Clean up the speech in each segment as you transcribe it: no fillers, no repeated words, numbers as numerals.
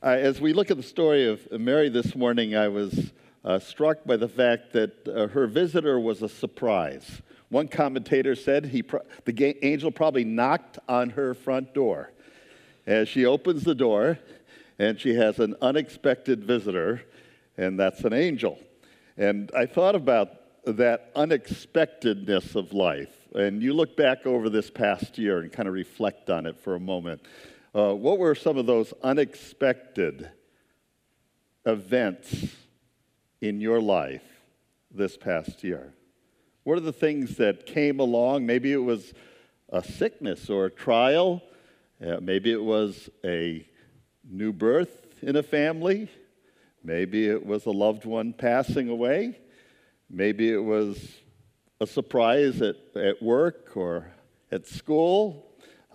As we look at the story of Mary this morning, I was struck by the fact that her visitor was a surprise. One commentator said the angel probably knocked on her front door. As she opens the door, and she has an unexpected visitor, and that's an angel. And I thought about that unexpectedness of life. And you look back over this past year and kind of reflect on it for a moment. What were some of those unexpected events in your life this past year? What are the things that came along? Maybe it was a sickness or a trial. Maybe it was a new birth in a family. Maybe it was a loved one passing away. Maybe it was a surprise at work or at school.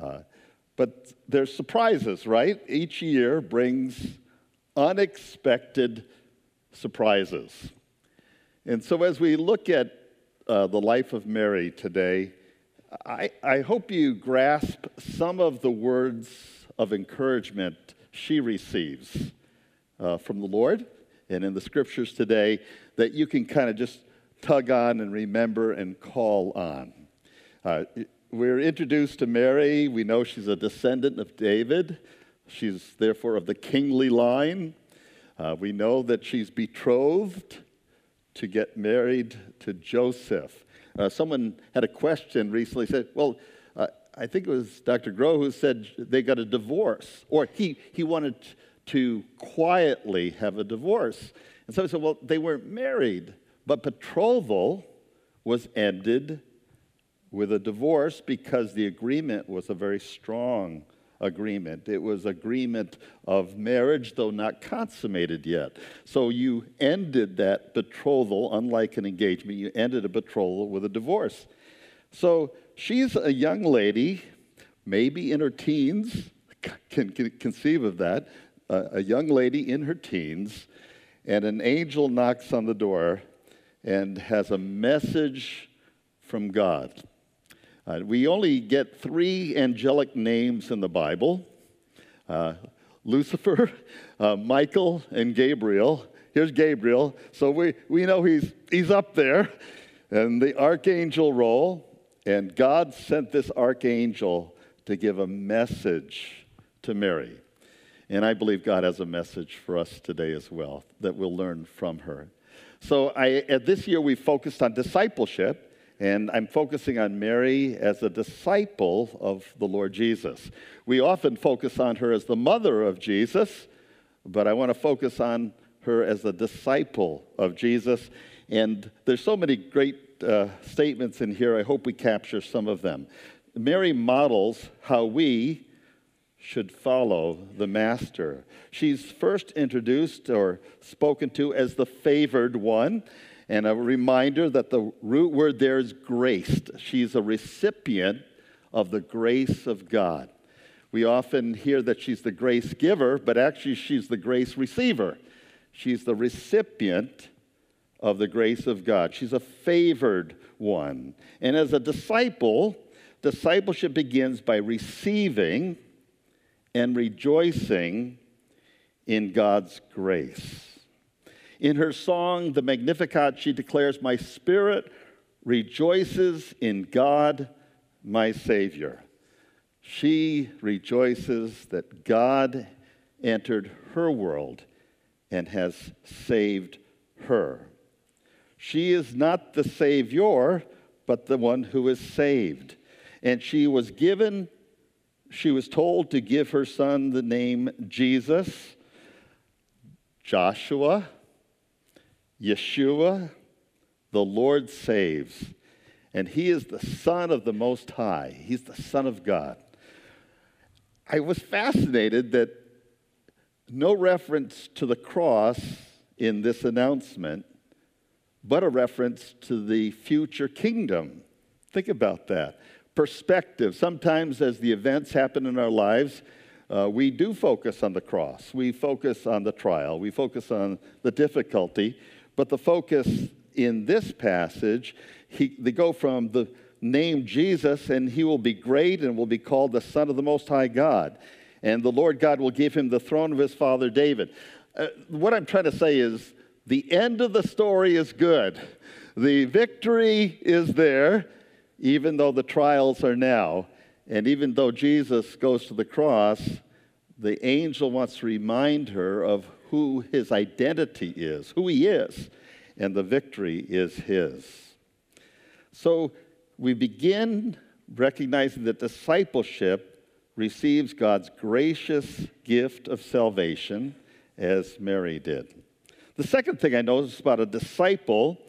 But there's surprises, right? Each year brings unexpected surprises. And so as we look at the life of Mary today, I hope you grasp some of the words of encouragement she receives from the Lord and in the scriptures today that you can kind of just tug on and remember and call on. We're introduced to Mary. We know she's a descendant of David. She's therefore of the kingly line. We know that she's betrothed to get married to Joseph. Someone had a question recently, said, well, I think it was Dr. Groh who said they got a divorce, or he wanted to quietly have a divorce. And so he said, well, they weren't married, but betrothal was ended with a divorce because the agreement was a very strong agreement. It was agreement of marriage, though not consummated yet. So you ended that betrothal, unlike an engagement, you ended a betrothal with a divorce. So she's a young lady, maybe in her teens, can conceive of that, a young lady in her teens, and an angel knocks on the door and has a message from God. We only get 3 angelic names in the Bible, Lucifer, Michael, and Gabriel. Here's Gabriel, so we know he's up there, and the archangel role, and God sent this archangel to give a message to Mary. And I believe God has a message for us today as well that we'll learn from her. So this year we focused on discipleship, and I'm focusing on Mary as a disciple of the Lord Jesus. We often focus on her as the mother of Jesus, but I want to focus on her as a disciple of Jesus. And there's so many great statements in here. I hope we capture some of them. Mary models how we should follow the Master. She's first introduced or spoken to as the favored one. And a reminder that the root word there is graced. She's a recipient of the grace of God. We often hear that she's the grace giver, but actually she's the grace receiver. She's the recipient of the grace of God. She's a favored one. And as a disciple, discipleship begins by receiving and rejoicing in God's grace. In her song, the Magnificat, she declares, "My spirit rejoices in God, my Savior." She rejoices that God entered her world and has saved her. She is not the Savior, but the one who is saved. And she was told to give her son the name Jesus, Joshua, Yeshua, the Lord saves. And he is the Son of the Most High. He's the Son of God. I was fascinated that no reference to the cross in this announcement, but a reference to the future kingdom. Think about that. Perspective. Sometimes as the events happen in our lives, we do focus on the cross. We focus on the trial. We focus on the difficulty. But the focus in this passage, they go from the name Jesus, and he will be great and will be called the Son of the Most High God. and the Lord God will give him the throne of his father David. What I'm trying to say is the end of the story is good. The victory is there, even though the trials are now. And even though Jesus goes to the cross, the angel wants to remind her of who his identity is, who he is, and the victory is his. So we begin recognizing that discipleship receives God's gracious gift of salvation, as Mary did. The second thing I noticed about a disciple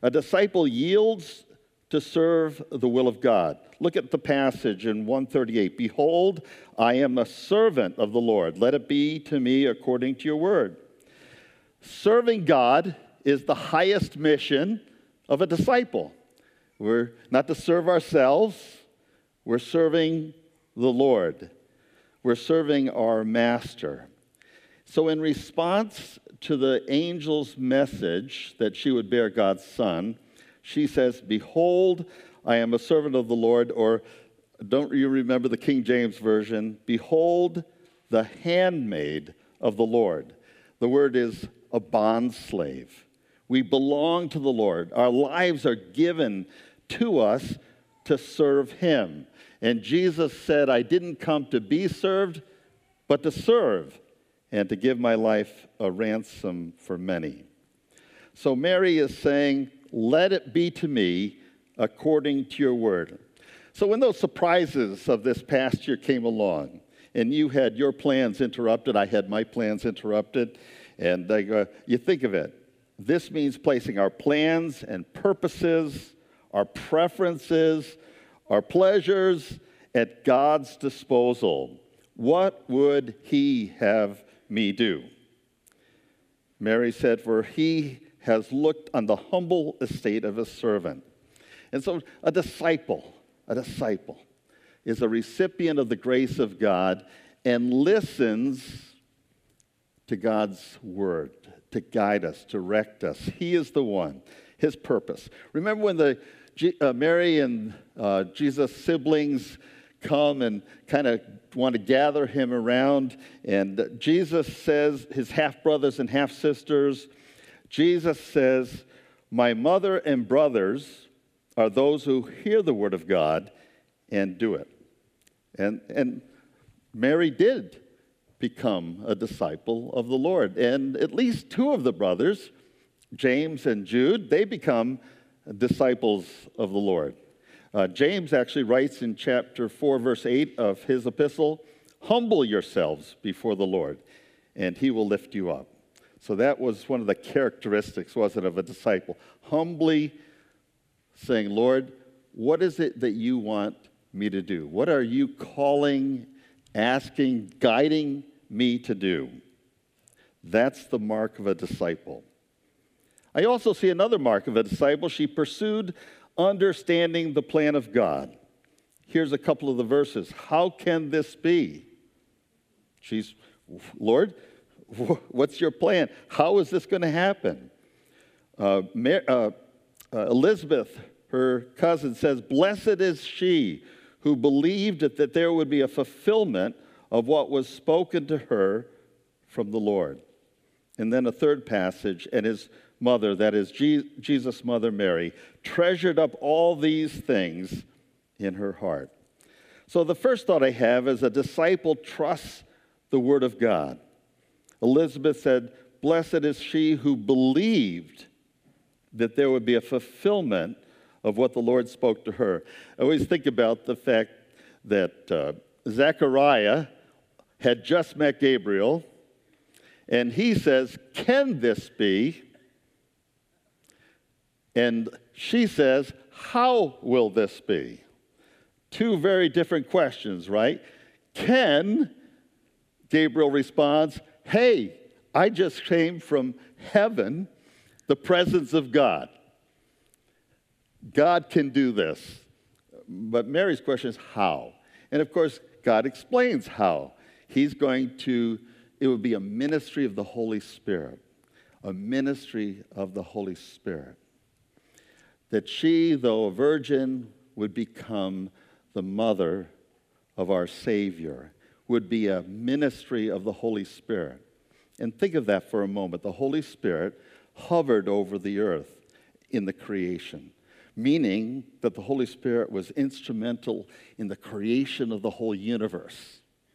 yields to serve the will of God. Look at the passage in 138. Behold, I am a servant of the Lord. Let it be to me according to your word. Serving God is the highest mission of a disciple. We're not to serve ourselves. We're serving the Lord. We're serving our master. So in response to the angel's message that she would bear God's son, she says, behold, I am a servant of the Lord, or don't you remember the King James Version? Behold, the handmaid of the Lord. The word is a bondslave. We belong to the Lord. Our lives are given to us to serve him. And Jesus said, I didn't come to be served, but to serve, and to give my life a ransom for many. So Mary is saying, let it be to me according to your word. So when those surprises of this past year came along, and you had your plans interrupted, I had my plans interrupted, and you think of it, this means placing our plans and purposes, our preferences, our pleasures at God's disposal. What would he have me do? Mary said, for he has looked on the humble estate of a servant. And so a disciple is a recipient of the grace of God and listens to God's word to guide us, direct us. He is the one, his purpose. Remember when Mary and Jesus' siblings come and kind of want to gather him around, and Jesus says, his half-brothers and half-sisters, Jesus says, my mother and brothers are those who hear the word of God and do it. And Mary did become a disciple of the Lord. And at least two of the brothers, James and Jude, they become disciples of the Lord. James actually writes in chapter 4, verse 8 of his epistle, humble yourselves before the Lord, and he will lift you up. So that was one of the characteristics, wasn't it, of a disciple? Humbly saying, Lord, what is it that you want me to do? What are you calling, asking, guiding me to do? That's the mark of a disciple. I also see another mark of a disciple. She pursued understanding the plan of God. Here's a couple of the verses. How can this be? Lord, what's your plan? How is this going to happen? Elizabeth, her cousin, says, blessed is she who believed that there would be a fulfillment of what was spoken to her from the Lord. And then a third passage, and his mother, that is Jesus' mother Mary, treasured up all these things in her heart. So the first thought I have is a disciple trusts the word of God. Elizabeth said, blessed is she who believed that there would be a fulfillment of what the Lord spoke to her. I always think about the fact that Zechariah had just met Gabriel, and he says, can this be? And she says, how will this be? Two very different questions, right? Gabriel responds, hey, I just came from heaven, the presence of God. God can do this. But Mary's question is how? And of course, God explains how. It would be a ministry of the Holy Spirit. A ministry of the Holy Spirit. That she, though a virgin, would become the mother of our Savior, would be a ministry of the Holy Spirit. And think of that for a moment. The Holy Spirit hovered over the earth in the creation, meaning that the Holy Spirit was instrumental in the creation of the whole universe.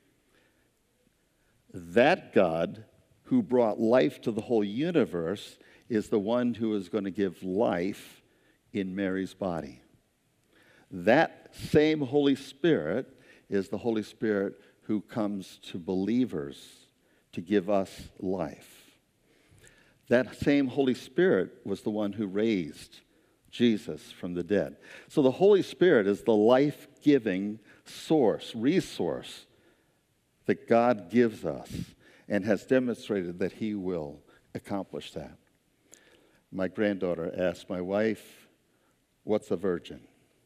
That God who brought life to the whole universe is the one who is going to give life in Mary's body. That same Holy Spirit is the Holy Spirit who comes to believers to give us life. That same Holy Spirit was the one who raised Jesus from the dead. So the Holy Spirit is the life-giving resource that God gives us and has demonstrated that he will accomplish that. My granddaughter asked my wife, "What's a virgin?"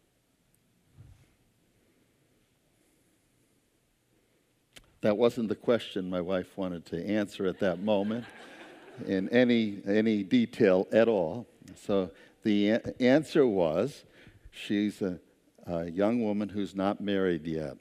That wasn't the question my wife wanted to answer at that moment in any detail at all. So the answer was, she's a young woman who's not married yet.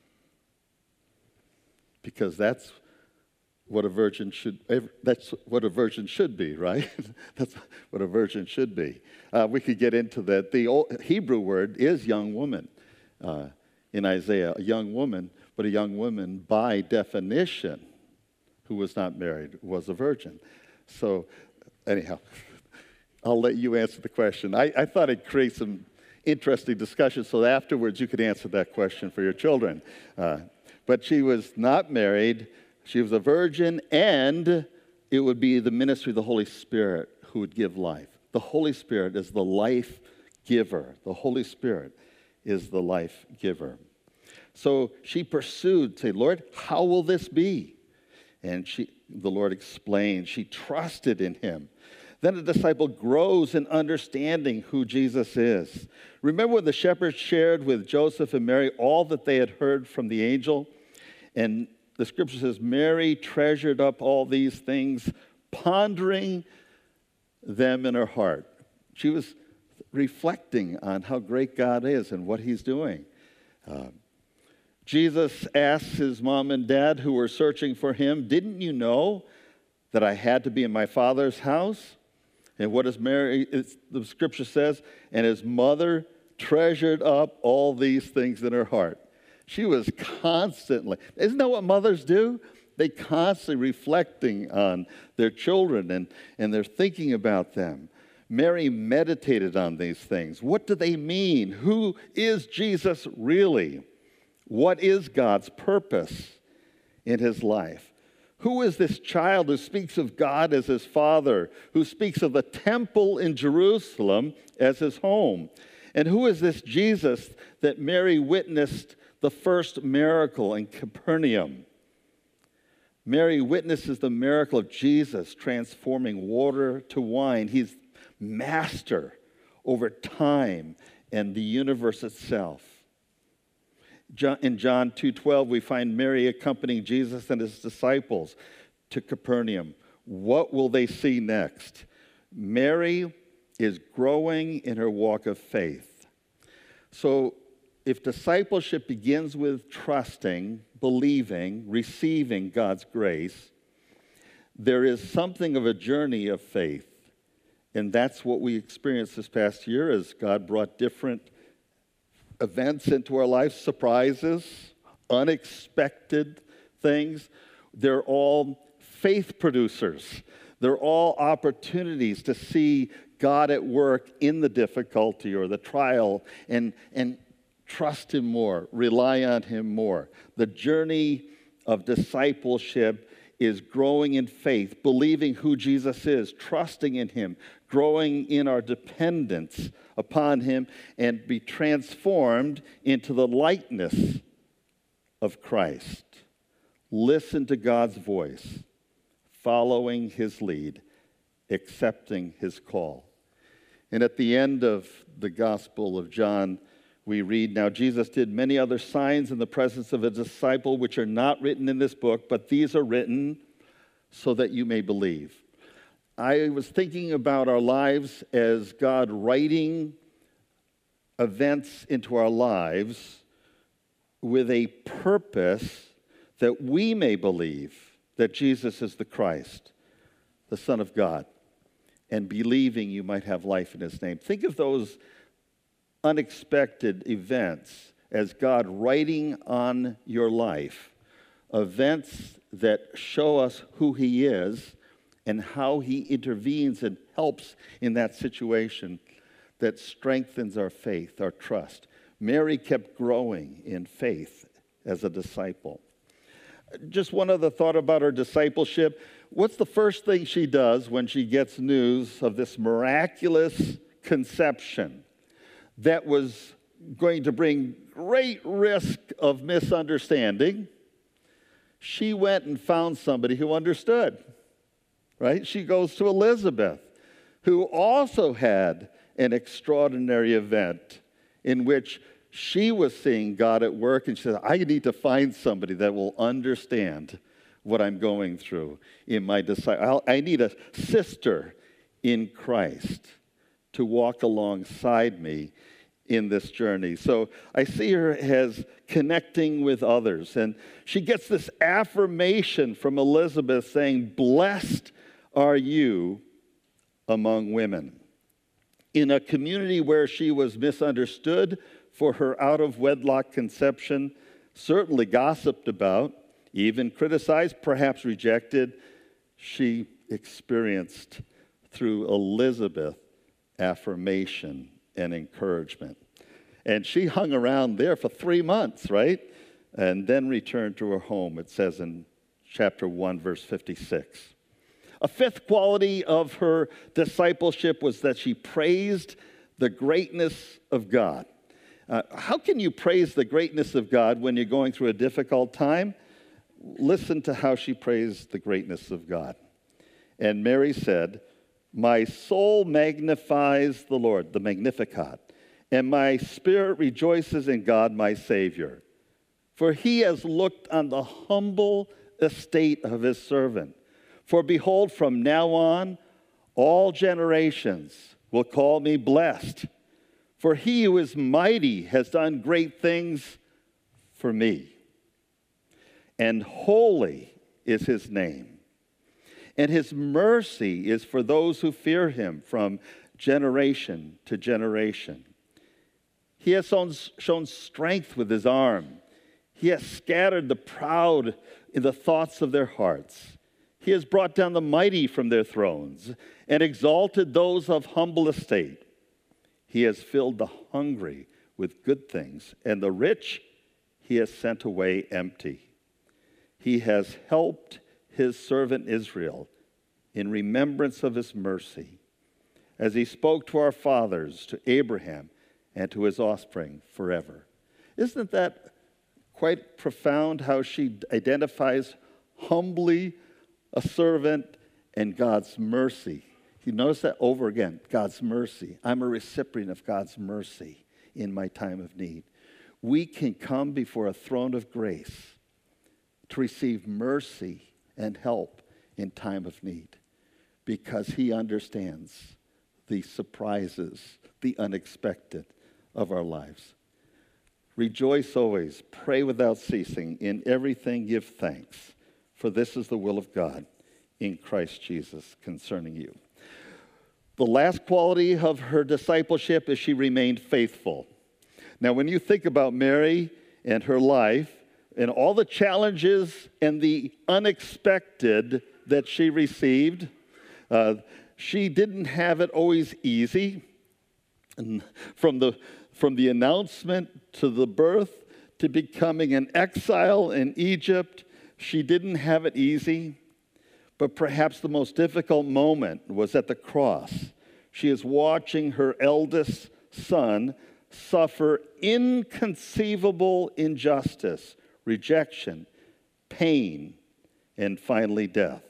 Because that's what a virgin should be, right? That's what a virgin should be. We could get into that. The old Hebrew word is young woman in Isaiah, a young woman, but a young woman by definition who was not married was a virgin. So anyhow, I'll let you answer the question. I thought it'd create some interesting discussion so that afterwards you could answer that question for your children. But she was not married. She was a virgin, and it would be the ministry of the Holy Spirit who would give life. The Holy Spirit is the life giver. The Holy Spirit is the life giver. So she pursued, say, "Lord, how will this be?" And the Lord explained. She trusted in him. Then a disciple grows in understanding who Jesus is. Remember when the shepherds shared with Joseph and Mary all that they had heard from the angel? And the scripture says, Mary treasured up all these things, pondering them in her heart. She was reflecting on how great God is and what he's doing. Jesus asked his mom and dad who were searching for him, "Didn't you know that I had to be in my Father's house?" And what does Mary, the scripture says, and his mother treasured up all these things in her heart. She was constantly, isn't that what mothers do? They constantly reflecting on their children and they're thinking about them. Mary meditated on these things. What do they mean? Who is Jesus really? What is God's purpose in his life? Who is this child who speaks of God as his father, who speaks of the temple in Jerusalem as his home? And who is this Jesus that Mary witnessed the first miracle in Capernaum? Mary witnesses the miracle of Jesus transforming water to wine. He's master over time and the universe itself. In John 2:12, we find Mary accompanying Jesus and his disciples to Capernaum. What will they see next? Mary is growing in her walk of faith. So if discipleship begins with trusting, believing, receiving God's grace, there is something of a journey of faith. And that's what we experienced this past year as God brought different events into our lives, surprises, unexpected things. They're all faith producers. They're all opportunities to see God at work in the difficulty or the trial and trust him more, rely on him more. The journey of discipleship is growing in faith, believing who Jesus is, trusting in him, growing in our dependence upon him, and be transformed into the likeness of Christ. Listen to God's voice, following his lead, accepting his call. And at the end of the Gospel of John, we read, "Now Jesus did many other signs in the presence of a disciple, which are not written in this book, but these are written so that you may believe." I was thinking about our lives as God writing events into our lives with a purpose that we may believe that Jesus is the Christ, the Son of God, and believing you might have life in his name. Think of those unexpected events as God writing on your life, events that show us who he is and how he intervenes and helps in that situation that strengthens our faith, our trust. Mary kept growing in faith as a disciple. Just one other thought about her discipleship. What's the first thing she does when she gets news of this miraculous conception that was going to bring great risk of misunderstanding? She went and found somebody who understood, right? She goes to Elizabeth, who also had an extraordinary event in which she was seeing God at work, and she said, I need to find somebody that will understand what I'm going through in my disciple. I need a sister in Christ to walk alongside me in this journey. So I see her as connecting with others. And she gets this affirmation from Elizabeth saying, blessed are you among women. In a community where she was misunderstood for her out-of-wedlock conception, certainly gossiped about, even criticized, perhaps rejected, she experienced through Elizabeth affirmation and encouragement. And she hung around there for 3 months, right? And then returned to her home, it says in chapter 1, verse 56. A fifth quality of her discipleship was that she praised the greatness of God. How can you praise the greatness of God when you're going through a difficult time? Listen to how she praised the greatness of God. And Mary said, my soul magnifies the Lord, the Magnificat, and my spirit rejoices in God, my Savior. For he has looked on the humble estate of his servant. For behold, from now on, all generations will call me blessed. For he who is mighty has done great things for me. And holy is his name. And his mercy is for those who fear him from generation to generation. He has shown strength with his arm. He has scattered the proud in the thoughts of their hearts. He has brought down the mighty from their thrones and exalted those of humble estate. He has filled the hungry with good things, and the rich he has sent away empty. He has helped his servant Israel in remembrance of his mercy, as he spoke to our fathers, to Abraham, and to his offspring forever. Isn't that quite profound, how she identifies humbly a servant and God's mercy? You notice that over again, God's mercy. I'm a recipient of God's mercy in my time of need. We can come before a throne of grace to receive mercy and help in time of need because he understands the surprises, the unexpected of our lives. Rejoice always, pray without ceasing, in everything give thanks, for this is the will of God in Christ Jesus concerning you. The last quality of her discipleship is she remained faithful. Now, when you think about Mary and her life and all the challenges and the unexpected that she received, she didn't have it always easy. And from the announcement to the birth to becoming an exile in Egypt, she didn't have it easy. But perhaps the most difficult moment was at the cross. She is watching her eldest son suffer inconceivable injustice, rejection, pain, and finally death.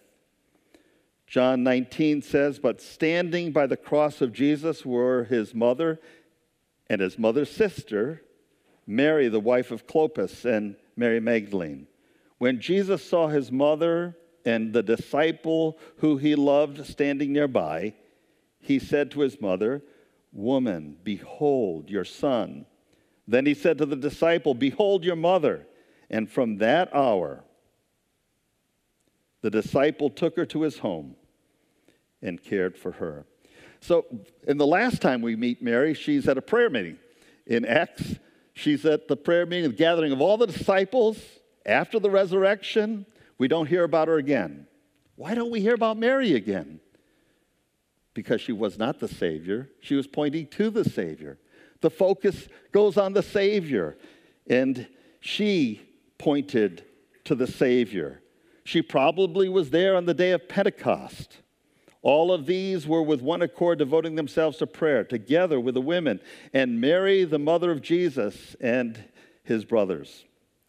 John 19 says, but standing by the cross of Jesus were his mother and his mother's sister, Mary, the wife of Clopas, and Mary Magdalene. When Jesus saw his mother and the disciple who he loved standing nearby, he said to his mother, woman, behold your son. Then he said to the disciple, behold your mother. And from that hour, The disciple took her to his home and cared for her. So, in the last time we meet Mary, she's at a prayer meeting. In Acts, she's at the prayer meeting, the gathering of all the disciples after the resurrection. We don't hear about her again. Why don't we hear about Mary again? Because she was not the Savior. She was pointing to the Savior. The focus goes on the Savior. And she pointed to the Savior. She probably was there on the day of Pentecost. All of these were with one accord devoting themselves to prayer, together with the women, and Mary, the mother of Jesus, and his brothers.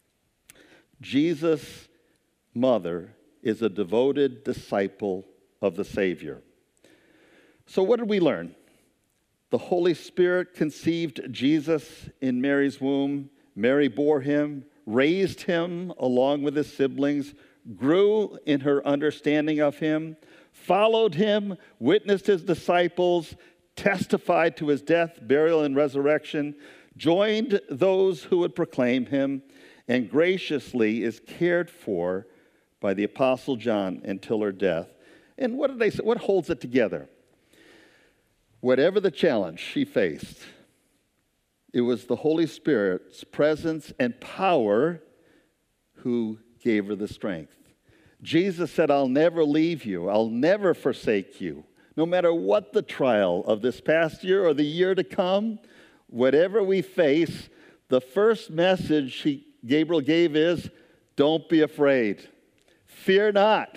Jesus' mother is a devoted disciple of the Savior. So what did we learn? The Holy Spirit conceived Jesus in Mary's womb. Mary bore him, raised him along with his siblings, grew in her understanding of him, followed him, witnessed his disciples, testified to his death, burial, and resurrection, joined those who would proclaim him, and graciously is cared for by the Apostle John until her death. And what did they say? What holds it together? Whatever the challenge she faced, it was the Holy Spirit's presence and power who gave her the strength. Jesus said, I'll never leave you. I'll never forsake you. No matter what the trial of this past year or the year to come, whatever we face, the first message Gabriel gave is, don't be afraid. Fear not.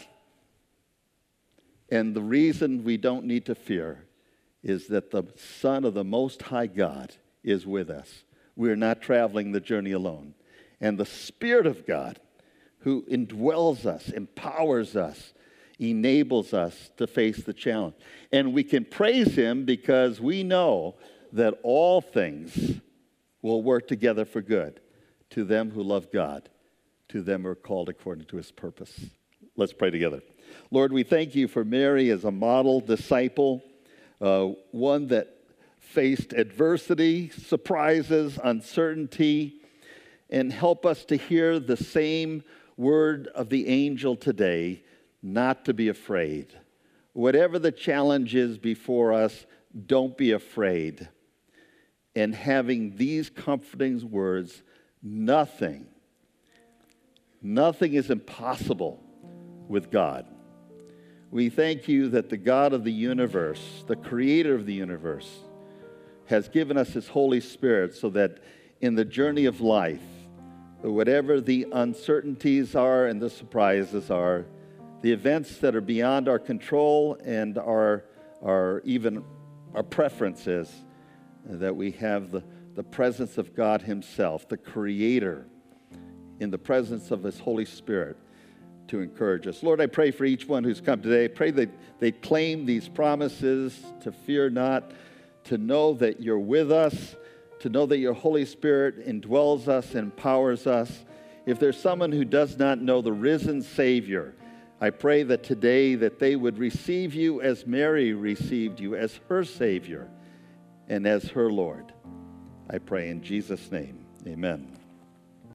And the reason we don't need to fear is that the Son of the Most High God is with us. We're not traveling the journey alone. And the Spirit of God, who indwells us, empowers us, enables us to face the challenge. And we can praise him because we know that all things will work together for good to them who love God, to them who are called according to his purpose. Let's pray together. Lord, we thank you for Mary as a model disciple, one that faced adversity, surprises, uncertainty, and help us to hear the same word of the angel today, not to be afraid. Whatever the challenge is before us, don't be afraid. And having these comforting words, nothing is impossible with God. We thank you that the God of the universe, the creator of the universe, has given us his Holy Spirit so that in the journey of life, whatever the uncertainties are and the surprises are, the events that are beyond our control and our preferences, that we have the presence of God himself, the Creator, in the presence of his Holy Spirit to encourage us. Lord, I pray for each one who's come today. I pray that they claim these promises to fear not, to know that you're with us, to know that your Holy Spirit indwells us and empowers us. If there's someone who does not know the risen Savior, I pray that today that they would receive you as Mary received you, as her Savior and as her Lord. I pray in Jesus' name, amen.